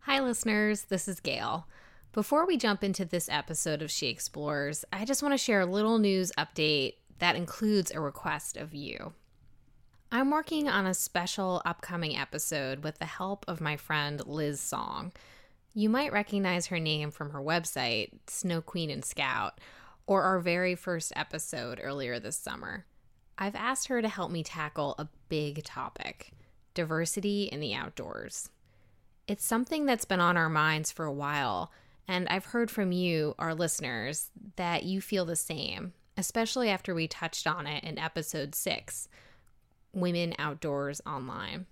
Hi, listeners. This is Gail. Before we jump into this episode of She Explores, I just want to share a little news update that includes a request of you. I'm working on a special upcoming episode with the help of my friend Liz Song. You might recognize her name from her website, Snow Queen and Scout, or our very first episode earlier this summer. I've asked her to help me tackle a big topic: diversity in the outdoors. It's something that's been on our minds for a while, and I've heard from you, our listeners, that you feel the same, especially after we touched on it in episode 6, Women Outdoors Online.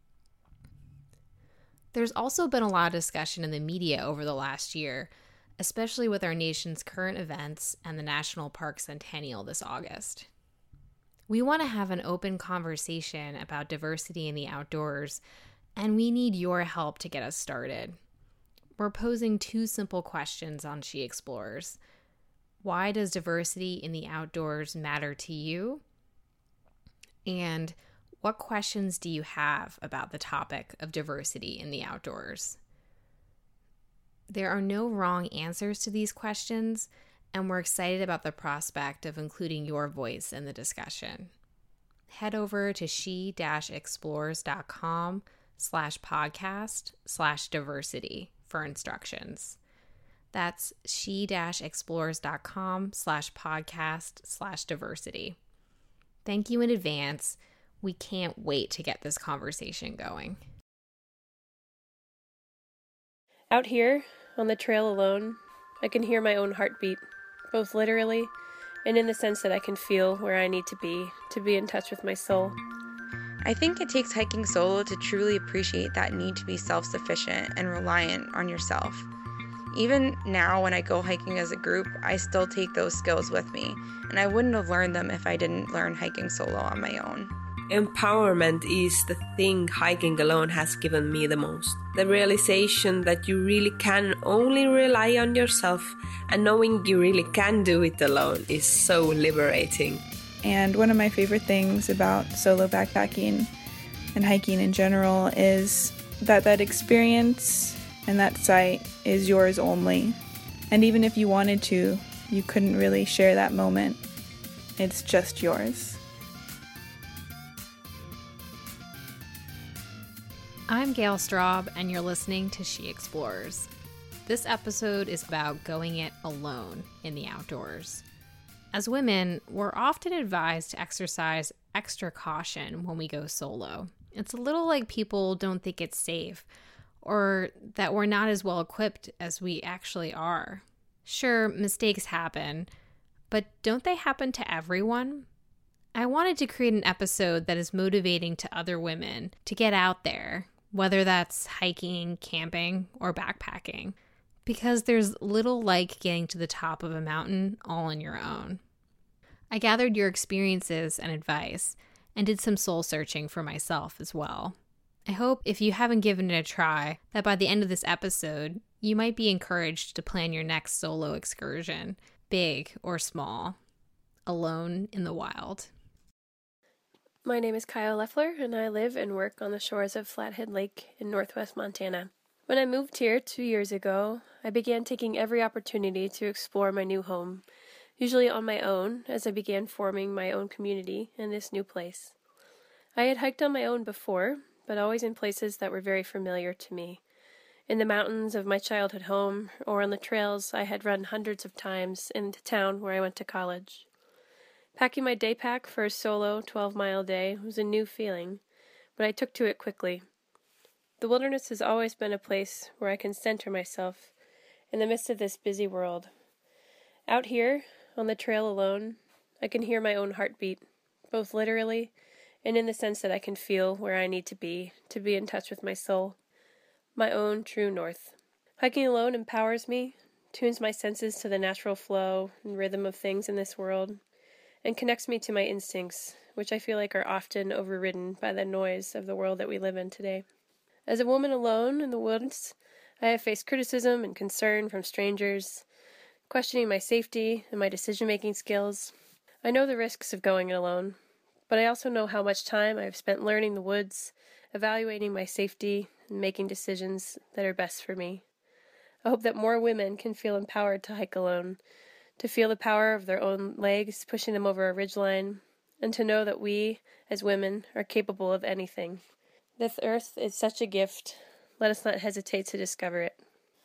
There's also been a lot of discussion in the media over the last year, especially with our nation's current events and the National Park Centennial this August. We want to have an open conversation about diversity in the outdoors, and we need your help to get us started. We're posing 2 simple questions on She Explores. Why does diversity in the outdoors matter to you? And what questions do you have about the topic of diversity in the outdoors? There are no wrong answers to these questions, and we're excited about the prospect of including your voice in the discussion. Head over to she-explores.com/podcast/diversity for instructions. That's she-explores.com/podcast/diversity. Thank you in advance. We can't wait to get this conversation going. Out here, on the trail alone, I can hear my own heartbeat, both literally and in the sense that I can feel where I need to be in touch with my soul. I think it takes hiking solo to truly appreciate that need to be self-sufficient and reliant on yourself. Even now, when I go hiking as a group, I still take those skills with me, and I wouldn't have learned them if I didn't learn hiking solo on my own. Empowerment is the thing hiking alone has given me the most. The realization that you really can only rely on yourself, and knowing you really can do it alone is so liberating. And one of my favorite things about solo backpacking and hiking in general is that experience and that site is yours only. And even if you wanted to, you couldn't really share that moment. It's just yours. I'm Gail Straub, and you're listening to She Explores. This episode is about going it alone in the outdoors. As women, we're often advised to exercise extra caution when we go solo. It's a little like people don't think it's safe, or that we're not as well equipped as we actually are. Sure, mistakes happen, but don't they happen to everyone? I wanted to create an episode that is motivating to other women to get out there, whether that's hiking, camping, or backpacking, because there's little like getting to the top of a mountain all on your own. I gathered your experiences and advice and did some soul searching for myself as well. I hope if you haven't given it a try, that by the end of this episode, you might be encouraged to plan your next solo excursion, big or small, alone in the wild. My name is Kyle Leffler, and I live and work on the shores of Flathead Lake in northwest Montana. When I moved here 2 years ago, I began taking every opportunity to explore my new home, usually on my own, as I began forming my own community in this new place. I had hiked on my own before, but always in places that were very familiar to me. In the mountains of my childhood home, or on the trails I had run hundreds of times in the town where I went to college. Packing my day pack for a solo 12-mile day was a new feeling, but I took to it quickly. The wilderness has always been a place where I can center myself in the midst of this busy world. Out here, on the trail alone, I can hear my own heartbeat, both literally and in the sense that I can feel where I need to be in touch with my soul, my own true north. Hiking alone empowers me, tunes my senses to the natural flow and rhythm of things in this world, and connects me to my instincts, which I feel like are often overridden by the noise of the world that we live in today. As a woman alone in the woods, I have faced criticism and concern from strangers, questioning my safety and my decision-making skills. I know the risks of going it alone, but I also know how much time I have spent learning the woods evaluating my safety, and making decisions that are best for me. I hope that more women can feel empowered to hike alone, to feel the power of their own legs pushing them over a ridgeline, and to know that we, as women, are capable of anything. This earth is such a gift. Let us not hesitate to discover it.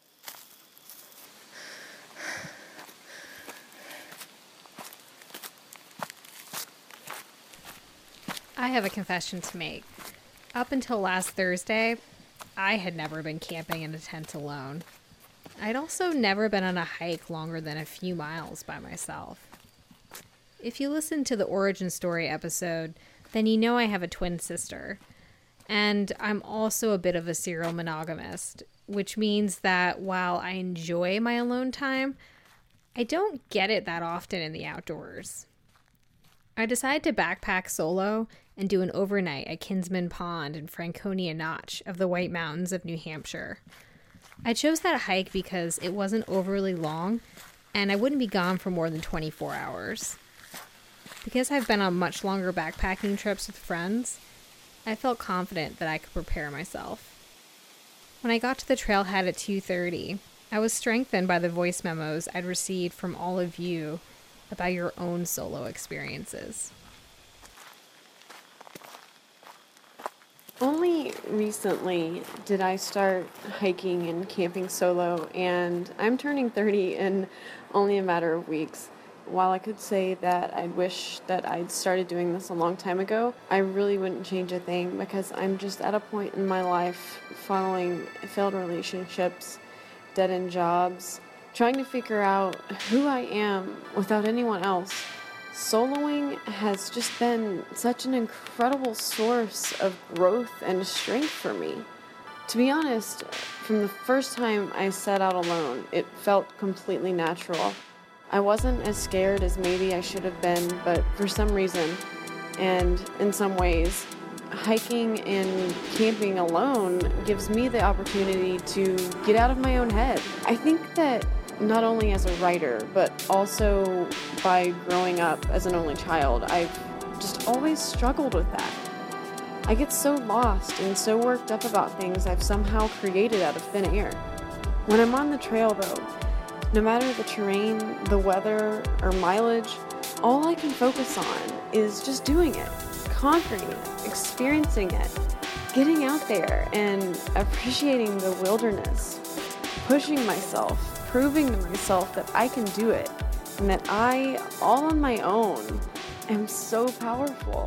I have a confession to make. Up until last Thursday, I had never been camping in a tent alone. I'd also never been on a hike longer than a few miles by myself. If you listen to the origin story episode, then you know I have a twin sister. And I'm also a bit of a serial monogamist, which means that while I enjoy my alone time, I don't get it that often in the outdoors. I decided to backpack solo and do an overnight at Kinsman Pond in Franconia Notch of the White Mountains of New Hampshire. I chose that hike because it wasn't overly long and I wouldn't be gone for more than 24 hours. Because I've been on much longer backpacking trips with friends, I felt confident that I could prepare myself. When I got to the trailhead at 2:30, I was strengthened by the voice memos I'd received from all of you about your own solo experiences. Only recently did I start hiking and camping solo, and I'm turning 30 in only a matter of weeks. While I could say that I'd wish that I'd started doing this a long time ago, I really wouldn't change a thing because I'm just at a point in my life following failed relationships, dead-end jobs, trying to figure out who I am without anyone else. Soloing has just been such an incredible source of growth and strength for me. To be honest, from the first time I set out alone, it felt completely natural. I wasn't as scared as maybe I should have been, but for some reason, and in some ways, hiking and camping alone gives me the opportunity to get out of my own head. I think that not only as a writer, but also by growing up as an only child, I've just always struggled with that. I get so lost and so worked up about things I've somehow created out of thin air. When I'm on the trail, though, no matter the terrain, the weather, or mileage, all I can focus on is just doing it, conquering it, experiencing it, getting out there and appreciating the wilderness, pushing myself, proving to myself that I can do it, and that I, all on my own, am so powerful.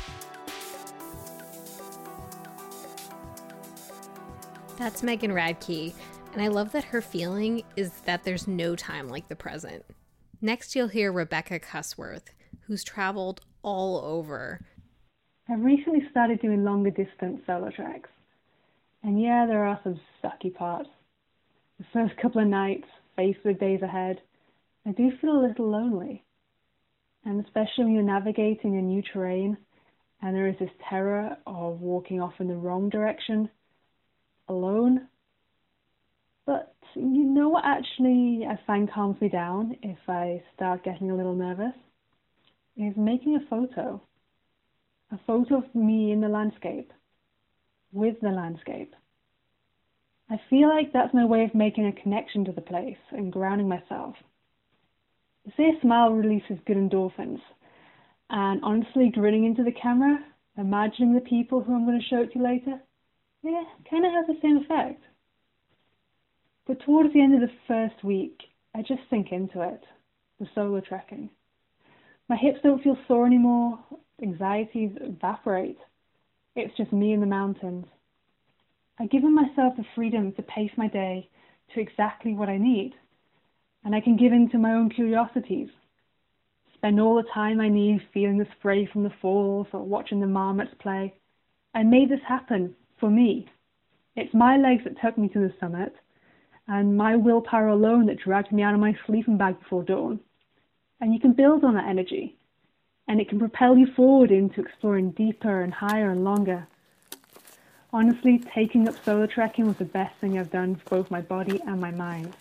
That's Megan Radke, and I love that her feeling is that there's no time like the present. Next, you'll hear Rebecca Cussworth, who's traveled all over. I've recently started doing longer distance solo treks. And yeah, there are some sucky parts. The first couple of nights, faced with days ahead, I do feel a little lonely. And especially when you're navigating a new terrain and there is this terror of walking off in the wrong direction, alone. But you know what actually I find calms me down if I start getting a little nervous? Is making a photo. A photo of me in the landscape, with the landscape. I feel like that's my way of making a connection to the place and grounding myself. They say a smile releases good endorphins, and honestly grinning into the camera, imagining the people who I'm going to show it to later, yeah, kind of has the same effect. But towards the end of the first week, I just sink into it, the solo trekking. My hips don't feel sore anymore, anxieties evaporate. It's just me and the mountains. I've given myself the freedom to pace my day to exactly what I need, and I can give in to my own curiosities. Spend all the time I need feeling the spray from the falls or watching the marmots play. I made this happen for me. It's my legs that took me to the summit, and my willpower alone that dragged me out of my sleeping bag before dawn. And you can build on that energy, and it can propel you forward into exploring deeper and higher and longer. Honestly, taking up solo trekking was the best thing I've done for both my body and my mind.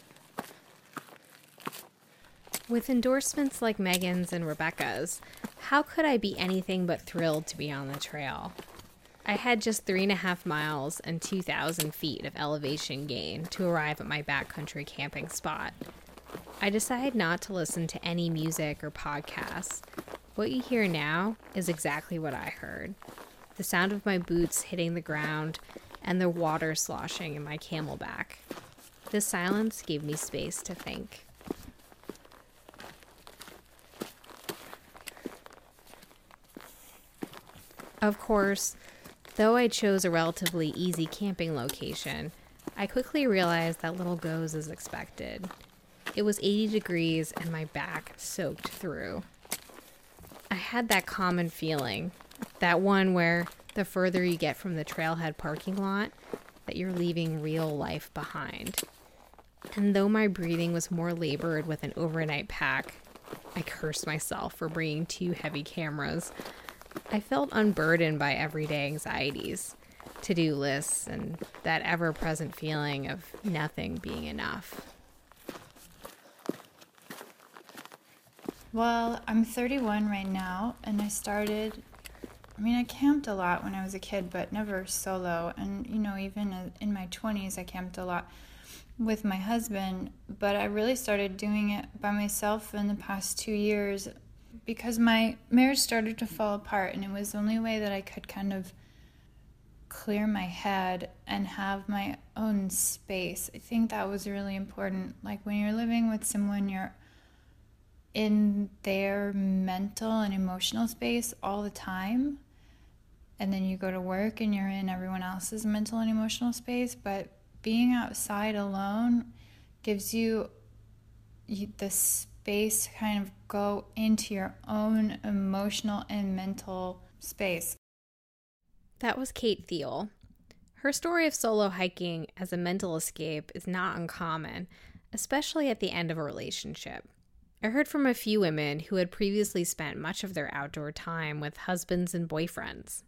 With endorsements like Megan's and Rebecca's, how could I be anything but thrilled to be on the trail? I had just 3.5 miles and 2,000 feet of elevation gain to arrive at my backcountry camping spot. I decided not to listen to any music or podcasts. What you hear now is exactly what I heard. The sound of my boots hitting the ground and the water sloshing in my camelback. This silence gave me space to think. Of course, though I chose a relatively easy camping location, I quickly realized that little goes as expected. It was 80 degrees and my back soaked through. I had that common feeling, that one where the further you get from the trailhead parking lot, that you're leaving real life behind. And though my breathing was more labored with an overnight pack, I cursed myself for bringing 2 heavy cameras. I felt unburdened by everyday anxieties, to-do lists, and that ever-present feeling of nothing being enough. Well, I'm 31 right now, and I camped a lot when I was a kid, but never solo. And, even in my 20s, I camped a lot with my husband, but I really started doing it by myself in the past 2 years because my marriage started to fall apart, and it was the only way that I could kind of clear my head and have my own space. I think that was really important. Like when you're living with someone, you're in their mental and emotional space all the time, and then you go to work and you're in everyone else's mental and emotional space. But being outside alone gives you the space to kind of go into your own emotional and mental space. That was Kate Thiel. Her story of solo hiking as a mental escape is not uncommon, especially at the end of a relationship. I heard from a few women who had previously spent much of their outdoor time with husbands and boyfriends.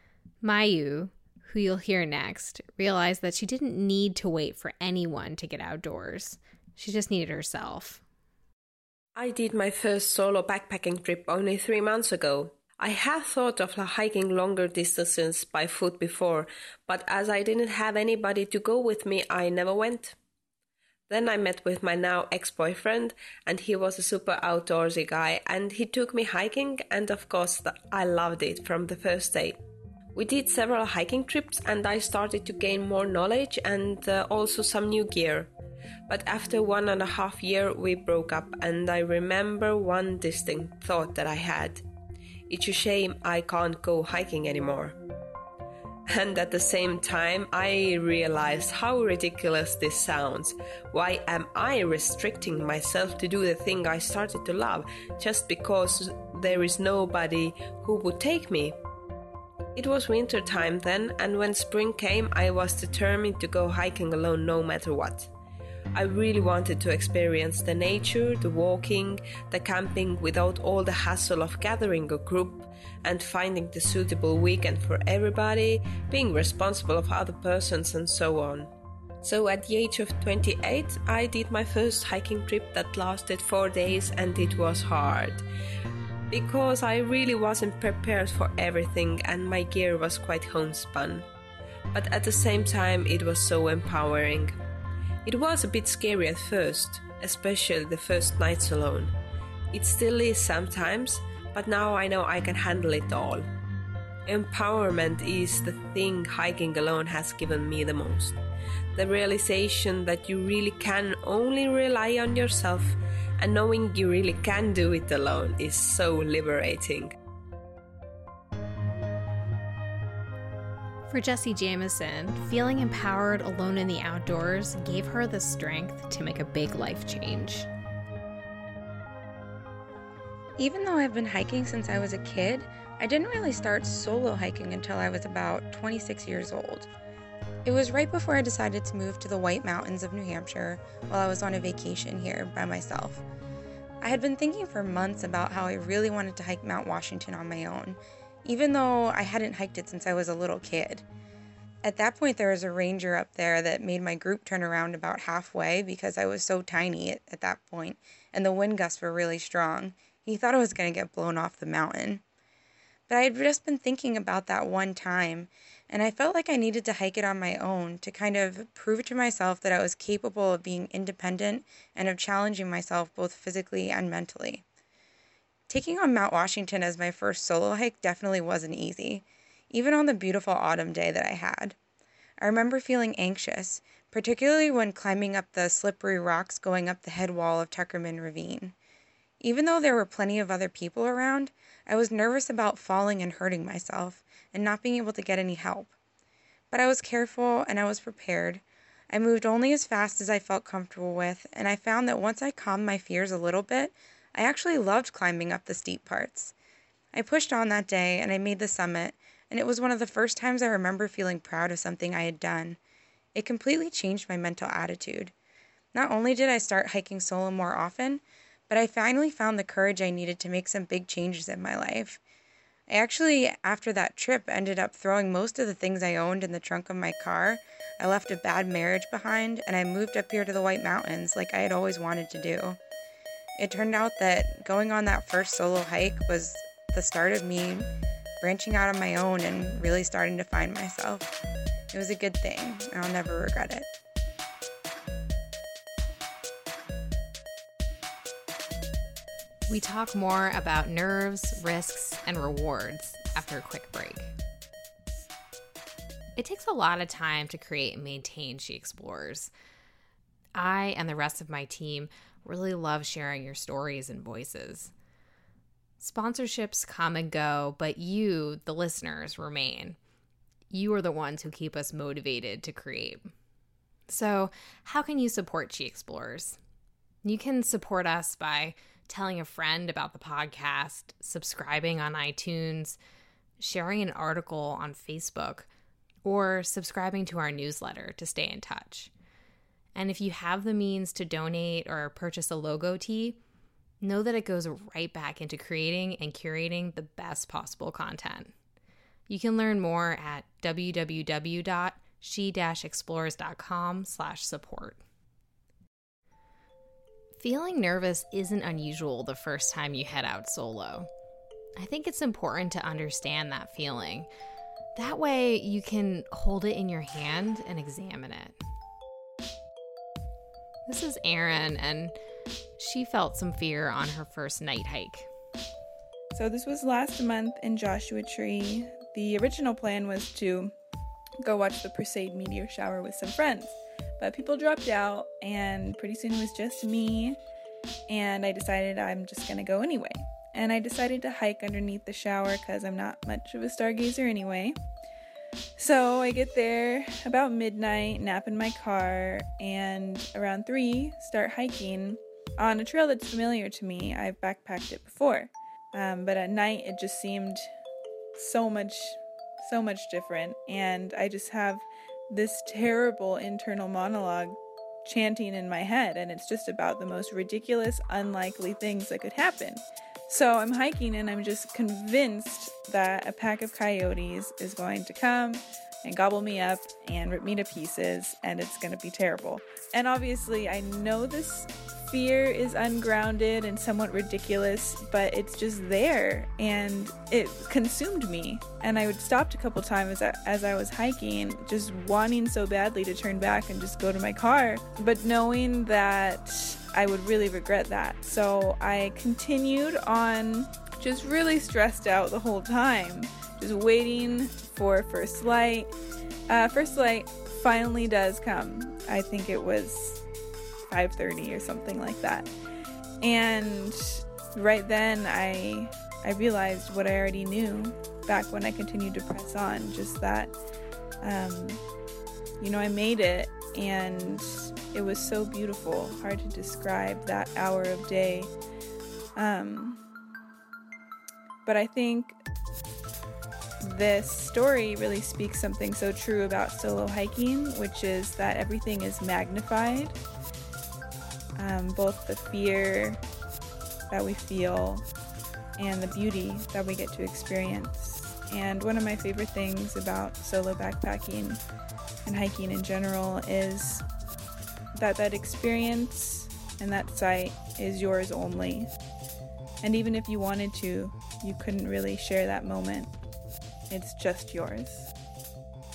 Mayu, who you'll hear next, realized that she didn't need to wait for anyone to get outdoors. She just needed herself. I did my first solo backpacking trip only 3 months ago. I had thought of hiking longer distances by foot before, but as I didn't have anybody to go with me, I never went. Then I met with my now ex-boyfriend, and he was a super outdoorsy guy, and he took me hiking, and of course I loved it from the first day. We did several hiking trips, and I started to gain more knowledge and also some new gear. But after 1.5 years we broke up, and I remember one distinct thought that I had. It's a shame I can't go hiking anymore. And at the same time, I realized how ridiculous this sounds. Why am I restricting myself to do the thing I started to love just because there is nobody who would take me? It was winter time then, and when spring came, I was determined to go hiking alone no matter what. I really wanted to experience the nature, the walking, the camping without all the hassle of gathering a group and finding the suitable weekend for everybody, being responsible of other persons and so on. So at the age of 28, I did my first hiking trip that lasted 4 days, and it was hard. Because I really wasn't prepared for everything and my gear was quite homespun. But at the same time, it was so empowering. It was a bit scary at first, especially the first nights alone. It still is sometimes, but now I know I can handle it all. Empowerment is the thing hiking alone has given me the most. The realization that you really can only rely on yourself, and knowing you really can do it alone is so liberating. For Jessie Jamison, feeling empowered alone in the outdoors gave her the strength to make a big life change. Even though I've been hiking since I was a kid, I didn't really start solo hiking until I was about 26 years old. It was right before I decided to move to the White Mountains of New Hampshire while I was on a vacation here by myself. I had been thinking for months about how I really wanted to hike Mount Washington on my own, even though I hadn't hiked it since I was a little kid. At that point, there was a ranger up there that made my group turn around about halfway because I was so tiny at that point, and the wind gusts were really strong. He thought I was going to get blown off the mountain. But I had just been thinking about that one time, and I felt like I needed to hike it on my own to kind of prove to myself that I was capable of being independent and of challenging myself both physically and mentally. Taking on Mount Washington as my first solo hike definitely wasn't easy, even on the beautiful autumn day that I had. I remember feeling anxious, particularly when climbing up the slippery rocks going up the head wall of Tuckerman Ravine. Even though there were plenty of other people around, I was nervous about falling and hurting myself and not being able to get any help. But I was careful and I was prepared. I moved only as fast as I felt comfortable with, and I found that once I calmed my fears a little bit, I actually loved climbing up the steep parts. I pushed on that day and I made the summit, and it was one of the first times I remember feeling proud of something I had done. It completely changed my mental attitude. Not only did I start hiking solo more often, but I finally found the courage I needed to make some big changes in my life. I actually, after that trip, ended up throwing most of the things I owned in the trunk of my car. I left a bad marriage behind, and I moved up here to the White Mountains like I had always wanted to do. It turned out that going on that first solo hike was the start of me branching out on my own and really starting to find myself. It was a good thing, and I'll never regret it. We talk more about nerves, risks, and rewards after a quick break. It takes a lot of time to create and maintain She Explores. I and the rest of my team really love sharing your stories and voices. Sponsorships come and go, but you, the listeners, remain. You are the ones who keep us motivated to create. So, how can you support She Explores? You can support us by telling a friend about the podcast, subscribing on iTunes, sharing an article on Facebook, or subscribing to our newsletter to stay in touch. And if you have the means to donate or purchase a logo tee, know that it goes right back into creating and curating the best possible content. You can learn more at www.she-explores.com/support. Feeling nervous isn't unusual the first time you head out solo. I think it's important to understand that feeling. That way you can hold it in your hand and examine it. This is Erin, and she felt some fear on her first night hike. So this was last month in Joshua Tree. The original plan was to go watch the Perseid meteor shower with some friends, but people dropped out, and pretty soon it was just me, and I decided I'm just gonna go anyway. And I decided to hike underneath the shower because I'm not much of a stargazer anyway. So I get there about midnight, nap in my car, and around 3 start hiking on a trail that's familiar to me. I've backpacked it before, but at night it just seemed so much different, and I just have this terrible internal monologue chanting in my head, and it's just about the most ridiculous, unlikely things that could happen. So I'm hiking and I'm just convinced that a pack of coyotes is going to come and gobble me up and rip me to pieces, and it's going to be terrible. And obviously I know this fear is ungrounded and somewhat ridiculous, but it's just there, and it consumed me. And I would stop a couple times as I was hiking, just wanting so badly to turn back and just go to my car, but knowing that I would really regret that. So I continued on, just really stressed out the whole time, just waiting for first light. First light finally does come. I think it was 5:30 or something like that. And right then I realized what I already knew back when I continued to press on, just that, I made it, and it was so beautiful. Hard to describe that hour of day. But I think this story really speaks something so true about solo hiking, which is that everything is magnified. Both the fear that we feel and the beauty that we get to experience. And one of my favorite things about solo backpacking and hiking in general is that experience and that sight is yours only. And even if you wanted to, you couldn't really share that moment. It's just yours.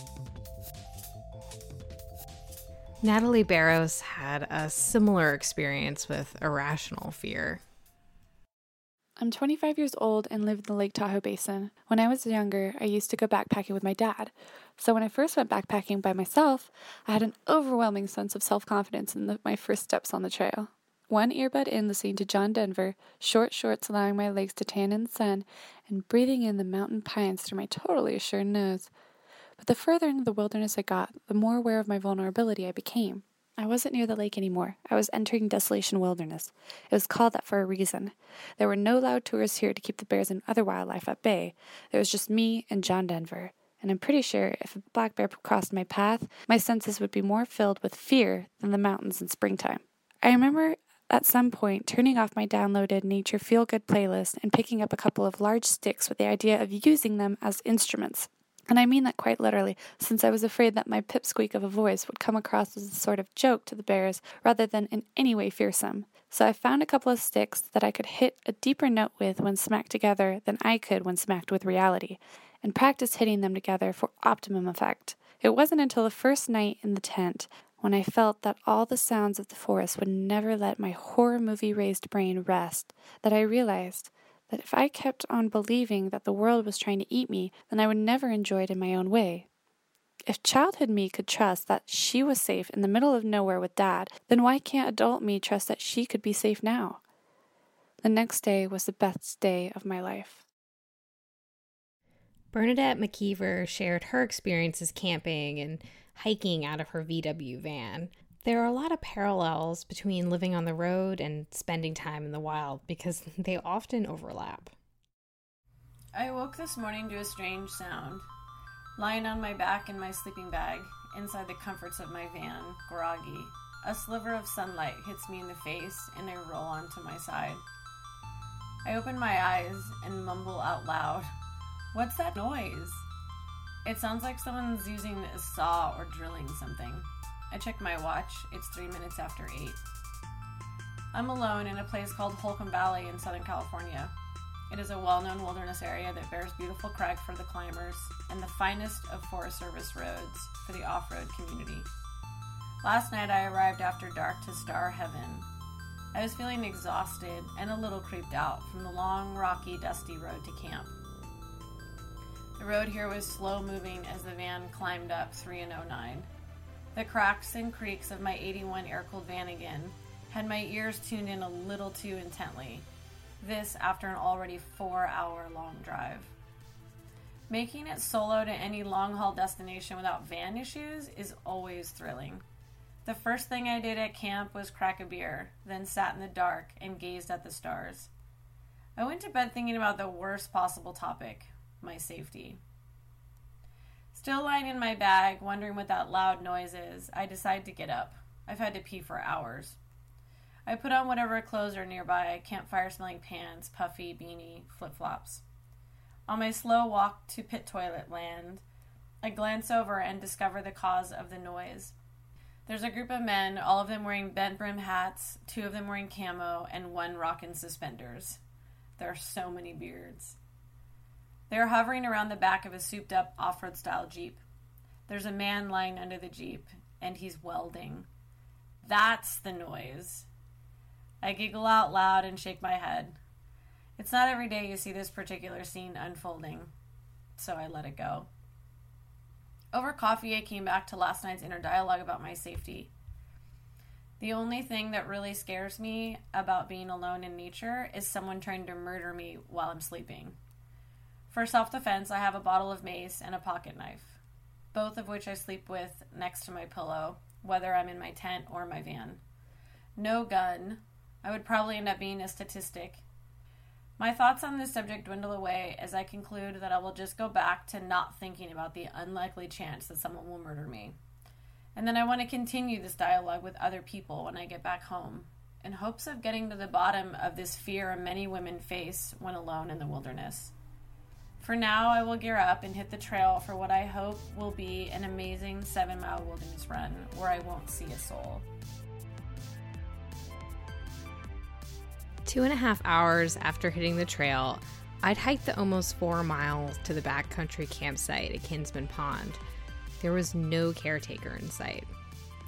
Natalie Barros had a similar experience with irrational fear. I'm 25 years old and live in the Lake Tahoe Basin. When I was younger, I used to go backpacking with my dad. So when I first went backpacking by myself, I had an overwhelming sense of self-confidence in my first steps on the trail. One earbud in listening to John Denver, short shorts allowing my legs to tan in the sun, and breathing in the mountain pines through my totally assured nose. But the further into the wilderness I got, the more aware of my vulnerability I became. I wasn't near the lake anymore. I was entering Desolation Wilderness. It was called that for a reason. There were no loud tourists here to keep the bears and other wildlife at bay. There was just me and John Denver. And I'm pretty sure if a black bear crossed my path, my senses would be more filled with fear than the mountains in springtime. I remember at some point turning off my downloaded nature feel-good playlist and picking up a couple of large sticks with the idea of using them as instruments. And I mean that quite literally, since I was afraid that my pipsqueak of a voice would come across as a sort of joke to the bears rather than in any way fearsome. So I found a couple of sticks that I could hit a deeper note with when smacked together than I could when smacked with reality, and practiced hitting them together for optimum effect. It wasn't until the first night in the tent, when I felt that all the sounds of the forest would never let my horror movie-raised brain rest, that I realized that if I kept on believing that the world was trying to eat me, then I would never enjoy it in my own way. If childhood me could trust that she was safe in the middle of nowhere with Dad, then why can't adult me trust that she could be safe now? The next day was the best day of my life. Bernadette McKeever shared her experiences camping and hiking out of her VW van. There are a lot of parallels between living on the road and spending time in the wild because they often overlap. I woke this morning to a strange sound. Lying on my back in my sleeping bag, inside the comforts of my van, groggy, a sliver of sunlight hits me in the face and I roll onto my side. I open my eyes and mumble out loud, "What's that noise?" It sounds like someone's using a saw or drilling something. I check my watch. It's 3 minutes after 8. I'm alone in a place called Holcomb Valley in Southern California. It is a well-known wilderness area that bears beautiful crag for the climbers and the finest of Forest Service roads for the off-road community. Last night I arrived after dark to Star Heaven. I was feeling exhausted and a little creeped out from the long, rocky, dusty road to camp. The road here was slow-moving as the van climbed up 309. The cracks and creaks of my 81 air-cooled Vanagon had my ears tuned in a little too intently. This after an already 4-hour-long drive. Making it solo to any long-haul destination without van issues is always thrilling. The first thing I did at camp was crack a beer, then sat in the dark and gazed at the stars. I went to bed thinking about the worst possible topic, my safety. Still lying in my bag, wondering what that loud noise is, I decide to get up. I've had to pee for hours. I put on whatever clothes are nearby, campfire-smelling pants, puffy, beanie, flip-flops. On my slow walk to pit toilet land, I glance over and discover the cause of the noise. There's a group of men, all of them wearing bent brim hats, 2 of them wearing camo, and 1 rocking suspenders. There are so many beards. They're hovering around the back of a souped-up off-road style Jeep. There's a man lying under the Jeep, and he's welding. That's the noise. I giggle out loud and shake my head. It's not every day you see this particular scene unfolding, so I let it go. Over coffee, I came back to last night's inner dialogue about my safety. The only thing that really scares me about being alone in nature is someone trying to murder me while I'm sleeping. For self-defense, I have a bottle of mace and a pocket knife, both of which I sleep with next to my pillow, whether I'm in my tent or my van. No gun. I would probably end up being a statistic. My thoughts on this subject dwindle away as I conclude that I will just go back to not thinking about the unlikely chance that someone will murder me. And then I want to continue this dialogue with other people when I get back home, in hopes of getting to the bottom of this fear many women face when alone in the wilderness. For now, I will gear up and hit the trail for what I hope will be an amazing 7-mile wilderness run where I won't see a soul. 2.5 hours after hitting the trail, I'd hiked the almost 4 miles to the backcountry campsite at Kinsman Pond. There was no caretaker in sight.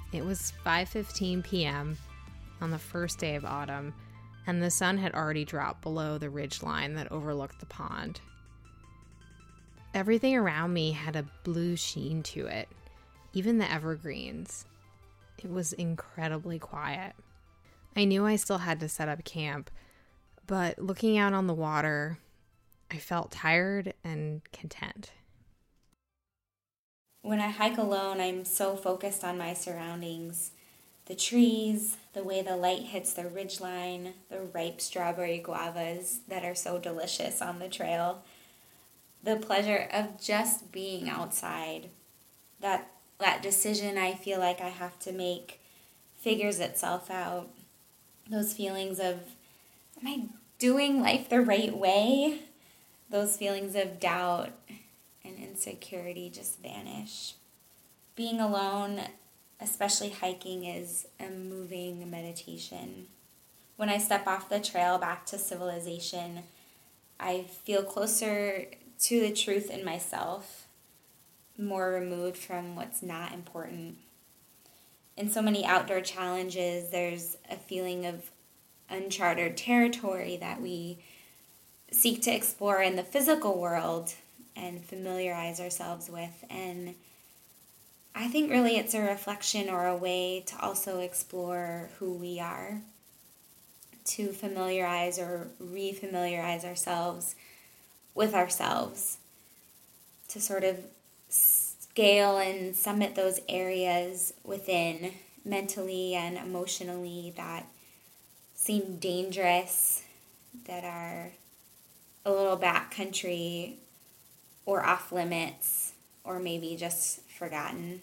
It was 5:15 p.m. on the first day of autumn, and the sun had already dropped below the ridge line that overlooked the pond. Everything around me had a blue sheen to it, even the evergreens. It was incredibly quiet. I knew I still had to set up camp, but looking out on the water, I felt tired and content. When I hike alone, I'm so focused on my surroundings. The trees, the way the light hits the ridgeline, the ripe strawberry guavas that are so delicious on the trail, the pleasure of just being outside. That decision I feel like I have to make figures itself out. Those feelings of, am I doing life the right way? Those feelings of doubt and insecurity just vanish. Being alone, especially hiking, is a moving meditation. When I step off the trail back to civilization, I feel closer to the truth in myself, more removed from what's not important. In so many outdoor challenges, there's a feeling of uncharted territory that we seek to explore in the physical world and familiarize ourselves with. And I think really it's a reflection or a way to also explore who we are, to familiarize or refamiliarize ourselves with ourselves, to sort of scale and summit those areas within mentally and emotionally that seem dangerous, that are a little backcountry or off limits, or maybe just forgotten.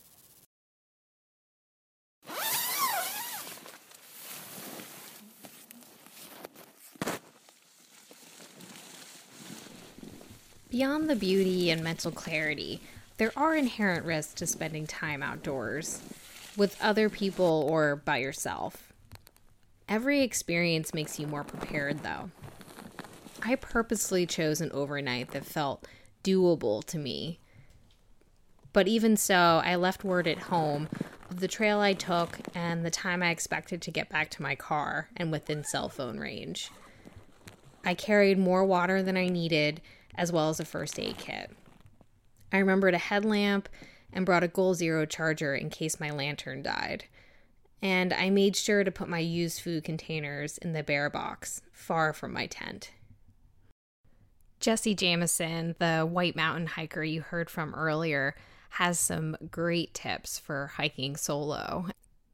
Beyond the beauty and mental clarity, there are inherent risks to spending time outdoors, with other people or by yourself. Every experience makes you more prepared, though. I purposely chose an overnight that felt doable to me. But even so, I left word at home of the trail I took and the time I expected to get back to my car and within cell phone range. I carried more water than I needed, as well as a first aid kit. I remembered a headlamp and brought a Goal Zero charger in case my lantern died. And I made sure to put my used food containers in the bear box, far from my tent. Jesse Jamison, the White Mountain hiker you heard from earlier, has some great tips for hiking solo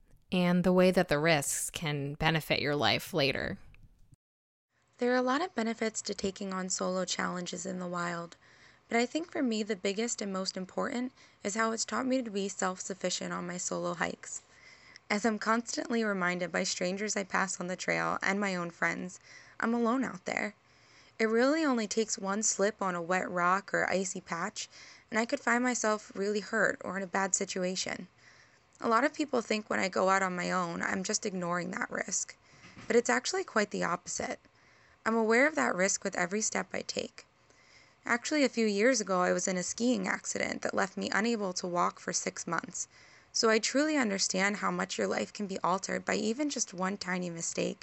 and the way that the risks can benefit your life later. There are a lot of benefits to taking on solo challenges in the wild, but I think for me the biggest and most important is how it's taught me to be self-sufficient on my solo hikes. As I'm constantly reminded by strangers I pass on the trail and my own friends, I'm alone out there. It really only takes one slip on a wet rock or icy patch, and I could find myself really hurt or in a bad situation. A lot of people think when I go out on my own, I'm just ignoring that risk, but it's actually quite the opposite. I'm aware of that risk with every step I take. Actually, a few years ago, I was in a skiing accident that left me unable to walk for 6 months, so I truly understand how much your life can be altered by even just one tiny mistake.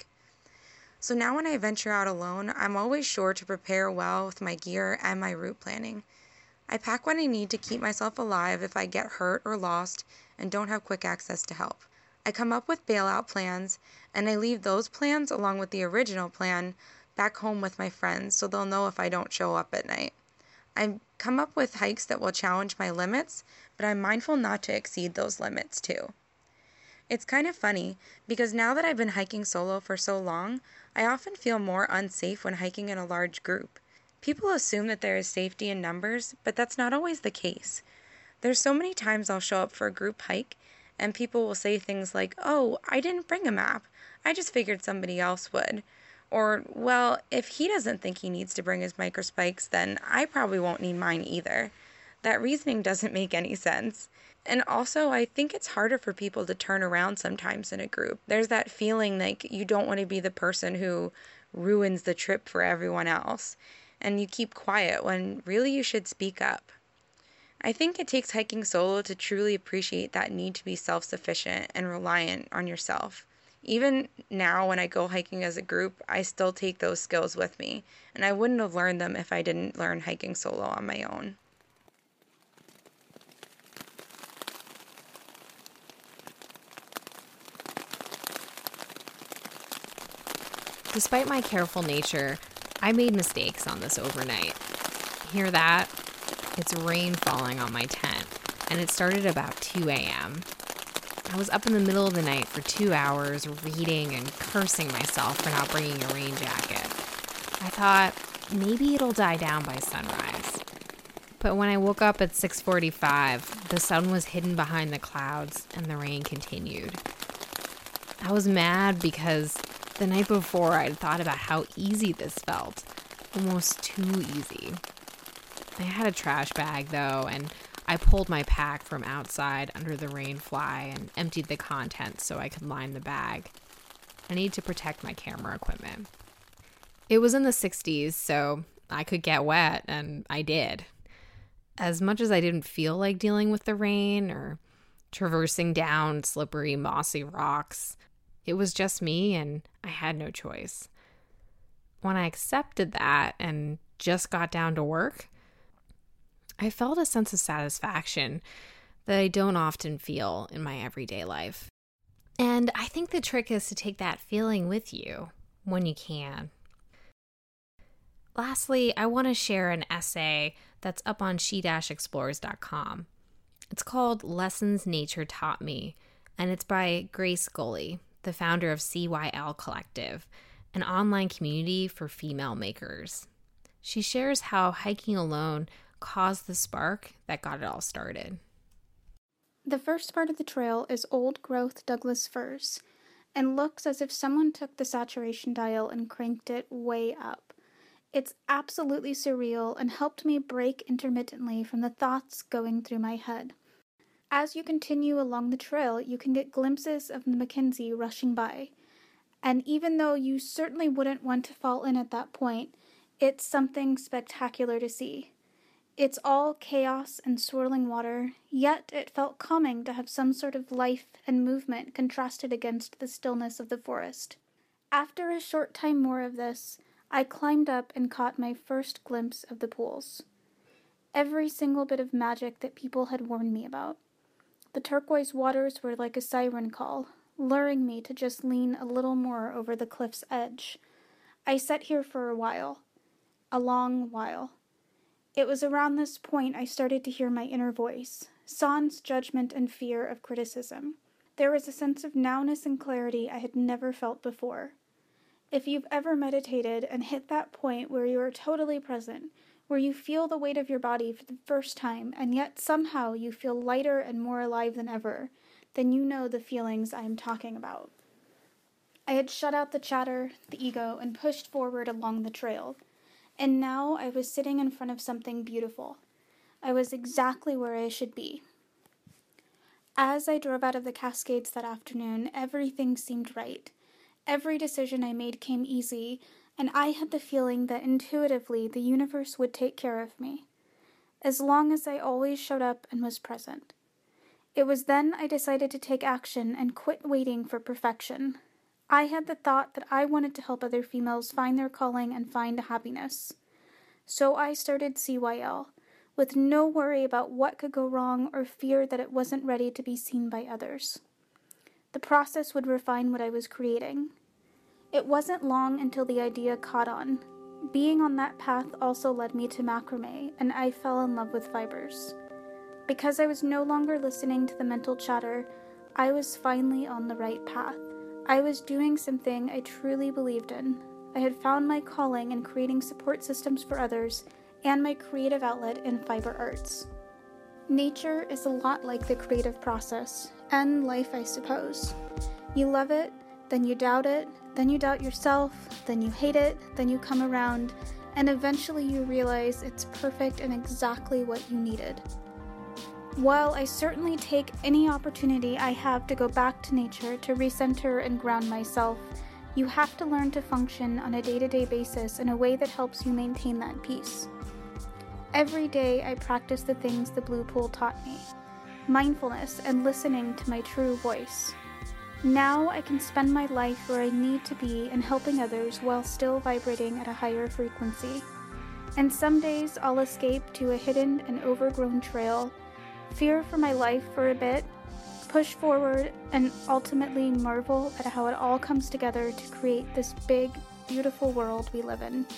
So now when I venture out alone, I'm always sure to prepare well with my gear and my route planning. I pack what I need to keep myself alive if I get hurt or lost and don't have quick access to help. I come up with bailout plans, and I leave those plans along with the original plan back home with my friends so they'll know if I don't show up at night. I come up with hikes that will challenge my limits, but I'm mindful not to exceed those limits too. It's kind of funny, because now that I've been hiking solo for so long, I often feel more unsafe when hiking in a large group. People assume that there is safety in numbers, but that's not always the case. There's so many times I'll show up for a group hike, and people will say things like, "Oh, I didn't bring a map. I just figured somebody else would." Or, "Well, if he doesn't think he needs to bring his microspikes, then I probably won't need mine either." That reasoning doesn't make any sense. And also, I think it's harder for people to turn around sometimes in a group. There's that feeling like you don't want to be the person who ruins the trip for everyone else, and you keep quiet when really you should speak up. I think it takes hiking solo to truly appreciate that need to be self-sufficient and reliant on yourself. Even now, when I go hiking as a group, I still take those skills with me, and I wouldn't have learned them if I didn't learn hiking solo on my own. Despite my careful nature, I made mistakes on this overnight. Hear that? It's rain falling on my tent, and it started about 2 a.m. I was up in the middle of the night for 2 hours reading and cursing myself for not bringing a rain jacket. I thought, maybe it'll die down by sunrise. But when I woke up at 6:45, the sun was hidden behind the clouds and the rain continued. I was mad because the night before I'd thought about how easy this felt. Almost too easy. I had a trash bag though, and I pulled my pack from outside under the rain fly and emptied the contents so I could line the bag. I need to protect my camera equipment. It was in the 60s, so I could get wet, and I did. As much as I didn't feel like dealing with the rain or traversing down slippery, mossy rocks, it was just me, and I had no choice. When I accepted that and just got down to work, I felt a sense of satisfaction that I don't often feel in my everyday life. And I think the trick is to take that feeling with you when you can. Lastly, I want to share an essay that's up on she-explores.com. It's called Lessons Nature Taught Me, and it's by Grace Gully, the founder of CYL Collective, an online community for female makers. She shares how hiking alone caused the spark that got it all started. The first part of the trail is old-growth Douglas firs, and looks as if someone took the saturation dial and cranked it way up. It's absolutely surreal and helped me break intermittently from the thoughts going through my head. As you continue along the trail, you can get glimpses of the Mackenzie rushing by, and even though you certainly wouldn't want to fall in at that point, it's something spectacular to see. It's all chaos and swirling water, yet it felt calming to have some sort of life and movement contrasted against the stillness of the forest. After a short time more of this, I climbed up and caught my first glimpse of the pools. Every single bit of magic that people had warned me about. The turquoise waters were like a siren call, luring me to just lean a little more over the cliff's edge. I sat here for a long while. It was around this point I started to hear my inner voice, sans judgment and fear of criticism. There was a sense of nowness and clarity I had never felt before. If you've ever meditated and hit that point where you are totally present, where you feel the weight of your body for the first time, and yet somehow you feel lighter and more alive than ever, then you know the feelings I am talking about. I had shut out the chatter, the ego, and pushed forward along the trail. And now I was sitting in front of something beautiful. I was exactly where I should be. As I drove out of the Cascades that afternoon, everything seemed right. Every decision I made came easy, and I had the feeling that intuitively the universe would take care of me, as long as I always showed up and was present. It was then I decided to take action and quit waiting for perfection. I had the thought that I wanted to help other females find their calling and find happiness. So I started CYL, with no worry about what could go wrong or fear that it wasn't ready to be seen by others. The process would refine what I was creating. It wasn't long until the idea caught on. Being on that path also led me to macrame, and I fell in love with fibers. Because I was no longer listening to the mental chatter, I was finally on the right path. I was doing something I truly believed in. I had found my calling in creating support systems for others and my creative outlet in fiber arts. Nature is a lot like the creative process, and life, I suppose. You love it, then you doubt it, then you doubt yourself, then you hate it, then you come around, and eventually you realize it's perfect and exactly what you needed. While I certainly take any opportunity I have to go back to nature to recenter and ground myself, you have to learn to function on a day-to-day basis in a way that helps you maintain that peace. Every day I practice the things the Blue Pool taught me: mindfulness and listening to my true voice. Now I can spend my life where I need to be and helping others while still vibrating at a higher frequency. And some days I'll escape to a hidden and overgrown trail, fear for my life for a bit, push forward, and ultimately marvel at how it all comes together to create this big, beautiful world we live in.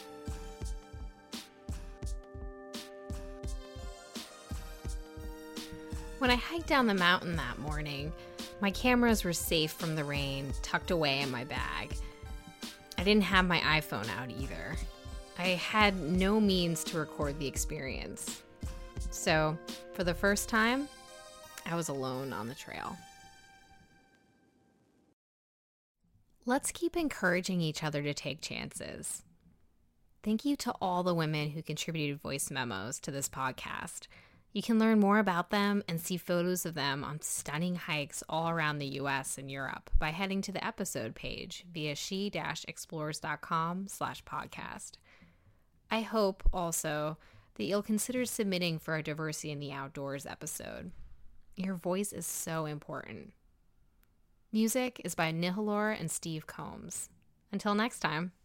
When I hiked down the mountain that morning, my cameras were safe from the rain, tucked away in my bag. I didn't have my iPhone out either. I had no means to record the experience. So, for the first time, I was alone on the trail. Let's keep encouraging each other to take chances. Thank you to all the women who contributed voice memos to this podcast. You can learn more about them and see photos of them on stunning hikes all around the US and Europe by heading to the episode page via she-explores.com/podcast. I hope also that you'll consider submitting for a Diversity in the Outdoors episode. Your voice is so important. Music is by Nihilor and Steve Combs. Until next time.